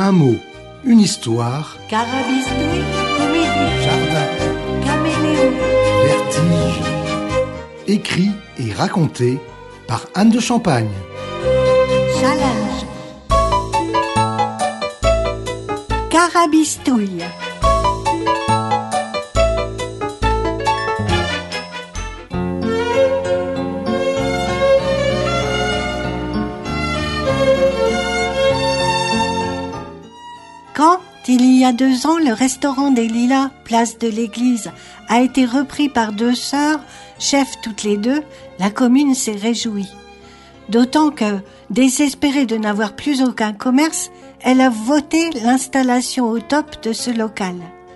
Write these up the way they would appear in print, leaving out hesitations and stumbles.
un mot, une histoire. Carabistouille, comédie. Jardin. Caméléon. Vertige. Écrit et raconté par Anne de Champagne. Challenge. Carabistouille. Quand, il y a 2 ans, le restaurant des Lilas, place de l'église, a été repris par 2 sœurs, chefs toutes les 2, la commune s'est réjouie. D'autant que, désespérée de n'avoir plus aucun commerce, elle a voté l'installation au top de ce local.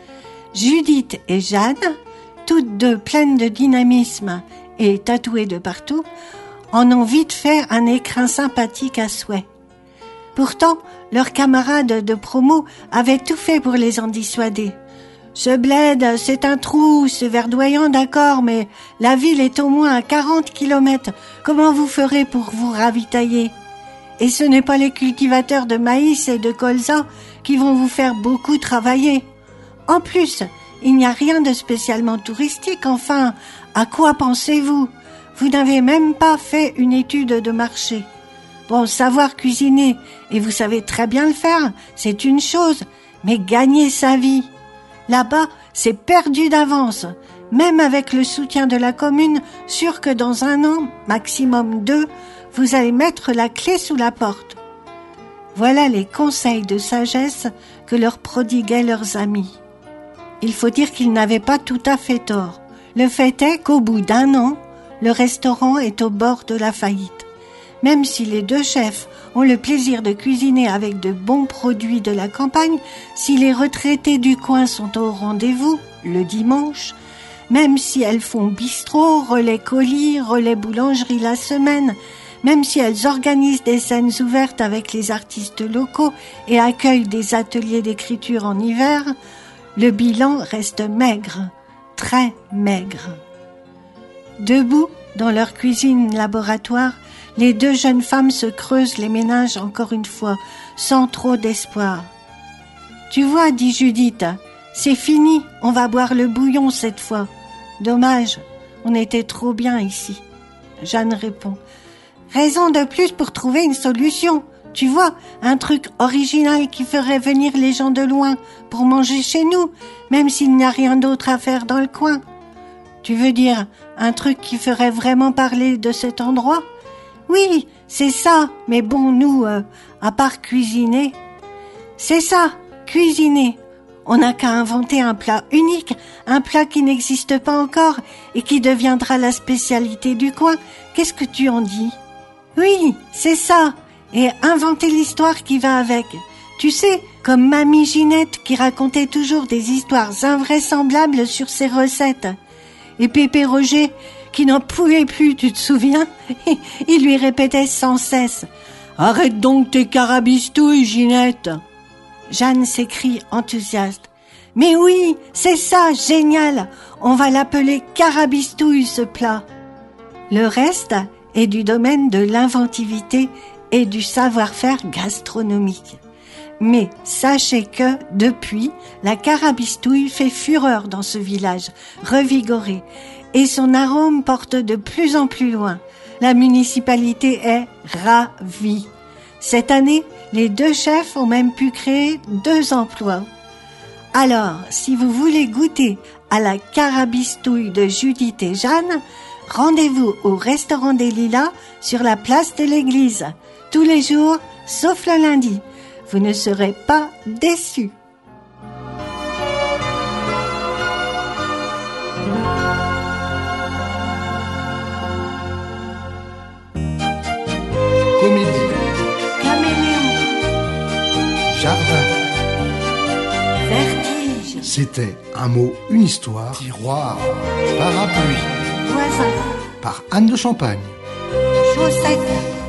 Judith et Jeanne, toutes 2 pleines de dynamisme et tatouées de partout, en ont vite fait un écrin sympathique à souhait. Pourtant, leurs camarades de promo avaient tout fait pour les en dissuader. Ce bled, c'est un trou, c'est verdoyant, d'accord, mais la ville est au moins à 40 kilomètres. Comment vous ferez pour vous ravitailler? Et ce n'est pas les cultivateurs de maïs et de colza qui vont vous faire beaucoup travailler. En plus, il n'y a rien de spécialement touristique, enfin, à quoi pensez-vous? Vous n'avez même pas fait une étude de marché. Bon, savoir cuisiner, et vous savez très bien le faire, c'est une chose, mais gagner sa vie. Là-bas, c'est perdu d'avance. Même avec le soutien de la commune, sûr que dans 1 an, maximum 2, vous allez mettre la clé sous la porte. Voilà les conseils de sagesse que leur prodiguaient leurs amis. Il faut dire qu'ils n'avaient pas tout à fait tort. Le fait est qu'au bout d'1 an, le restaurant est au bord de la faillite. Même si les 2 chefs ont le plaisir de cuisiner avec de bons produits de la campagne, si les retraités du coin sont au rendez-vous le dimanche, même si elles font bistrot, relais colis, relais boulangerie la semaine, même si elles organisent des scènes ouvertes avec les artistes locaux et accueillent des ateliers d'écriture en hiver, le bilan reste maigre, très maigre. Debout dans leur cuisine laboratoire, les 2 jeunes femmes se creusent les méninges encore une fois, sans trop d'espoir. « Tu vois, dit Judith, c'est fini, on va boire le bouillon cette fois. Dommage, on était trop bien ici. » Jeanne répond. « Raison de plus pour trouver une solution. Tu vois, un truc original qui ferait venir les gens de loin pour manger chez nous, même s'il n'y a rien d'autre à faire dans le coin. Tu veux dire un truc qui ferait vraiment parler de cet endroit ? Oui, c'est ça, mais bon, nous, à part cuisiner... C'est ça, cuisiner. On n'a qu'à inventer un plat unique, un plat qui n'existe pas encore et qui deviendra la spécialité du coin. Qu'est-ce que tu en dis ? Oui, c'est ça, et inventer l'histoire qui va avec. Tu sais, comme Mamie Ginette qui racontait toujours des histoires invraisemblables sur ses recettes. Et Pépé Roger qui n'en pouvait plus, tu te souviens? Il lui répétait sans cesse « Arrête donc tes carabistouilles, Ginette !» Jeanne s'écrie enthousiaste « Mais oui, c'est ça, génial! On va l'appeler carabistouille, ce plat !» Le reste est du domaine de l'inventivité et du savoir-faire gastronomique. Mais sachez que, depuis, la carabistouille fait fureur dans ce village, revigoré, et son arôme porte de plus en plus loin. La municipalité est ravie. Cette année, les 2 chefs ont même pu créer 2 emplois. Alors, si vous voulez goûter à la carabistouille de Judith et Jeanne, rendez-vous au restaurant des Lilas sur la place de l'église, tous les jours, sauf le lundi. Vous ne serez pas déçus. Comédie. Caméléon. Jardin. Vertige. C'était un mot, une histoire. Tiroir. Parapluie. Voisin. Par Anne de Champagne. Chaussette.